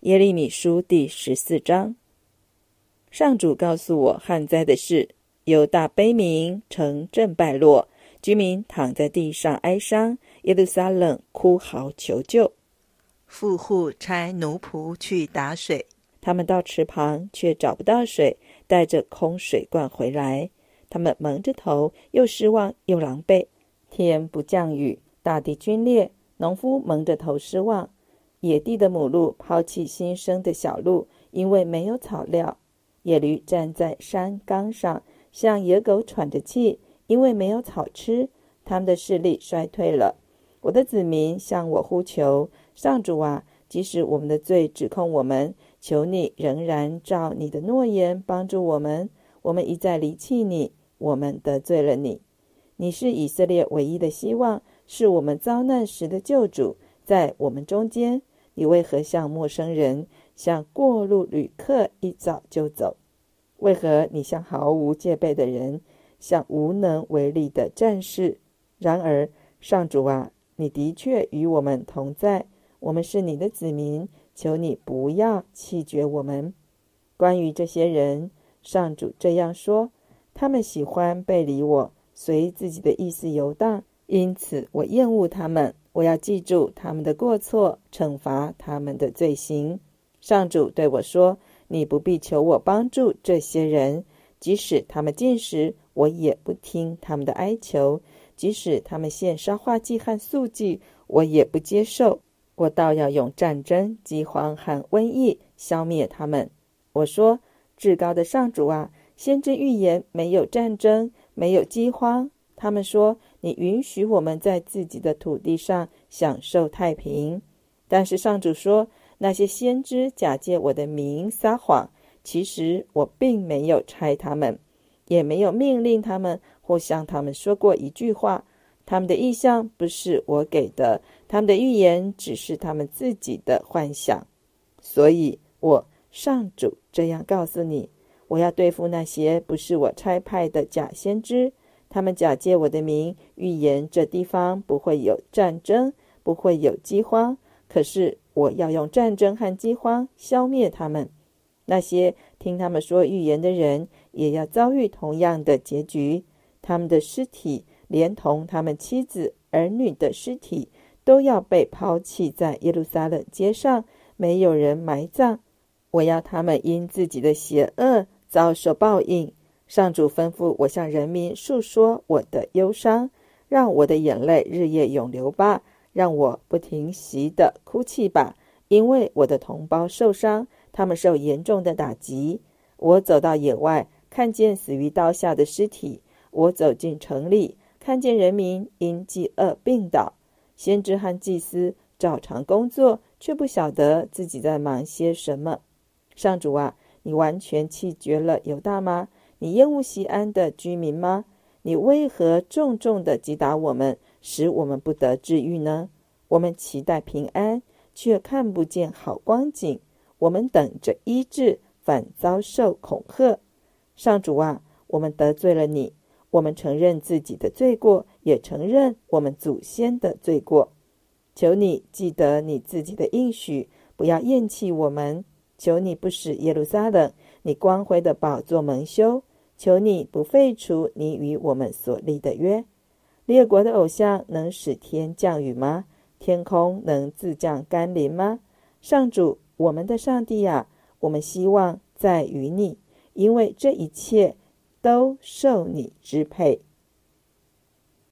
耶利米书第14章。上主告诉我旱灾的事，犹大悲鸣，城镇败落，居民躺在地上哀伤，耶路撒冷哭嚎求救。 富户差奴仆去打水， 他们到池旁却找不到水，带着空水罐回来。他们蒙着头，又失望又狼狈。天不降雨，大地皲裂，农夫蒙着头失望。野地的母鹿抛弃新生的小鹿，因为没有草料。野驴站在山岗上，向野狗喘着气，因为没有草吃。他们的视力衰退了。我的子民向我呼求，上主啊，即使我们的罪指控我们，求你仍然照你的诺言帮助我们。我们一再离弃你，我们得罪了你。你是以色列唯一的希望，是我们遭难时的救主，在我们中间，你为何像陌生人，像过路旅客一早就走？为何你像毫无戒备的人，像无能为力的战士？然而上主啊，你的确与我们同在，我们是你的子民，求你不要弃绝我们。关于这些人，上主这样说，他们喜欢背离我，随自己的意思游荡，因此我厌恶他们。我要记住他们的过错，惩罚他们的罪行。上主对我说，你不必求我帮助这些人，即使他们进食，我也不听他们的哀求；即使他们献烧化祭和素祭，我也不接受。我倒要用战争、饥荒和瘟疫消灭他们。我说，至高的上主啊，先知预言没有战争，没有饥荒。他们说，你允许我们在自己的土地上享受太平。但是上主说，那些先知假借我的名撒谎，其实我并没有差他们，也没有命令他们或向他们说过一句话。他们的意象不是我给的，他们的预言只是他们自己的幻想。所以我上主这样告诉你，我要对付那些不是我差派的假先知。他们假借我的名预言这地方不会有战争，不会有饥荒，可是我要用战争和饥荒消灭他们。那些听他们说预言的人也要遭遇同样的结局，他们的尸体连同他们妻子儿女的尸体都要被抛弃在耶路撒冷街上，没有人埋葬。我要他们因自己的邪恶遭受报应。上主吩咐我向人民述说我的忧伤，让我的眼泪日夜涌流吧，让我不停息地哭泣吧，因为我的同胞受伤，他们受严重的打击。我走到野外，看见死于刀下的尸体；我走进城里，看见人民因饥饿病倒。先知和祭司照常工作，却不晓得自己在忙些什么。上主啊，你完全弃绝了犹大吗？你厌恶锡安的居民吗？你为何重重地击打我们，使我们不得治愈呢？我们期待平安，却看不见好光景；我们等着医治，反遭受恐吓。上主啊，我们得罪了你，我们承认自己的罪过，也承认我们祖先的罪过。求你记得你自己的应许，不要厌弃我们。求你不使耶路撒冷你光辉的宝座蒙羞，求你不废除你与我们所立的约。列国的偶像能使天降雨吗？天空能自降甘霖吗？上主，我们的上帝啊，我们希望在于你，因为这一切都受你支配。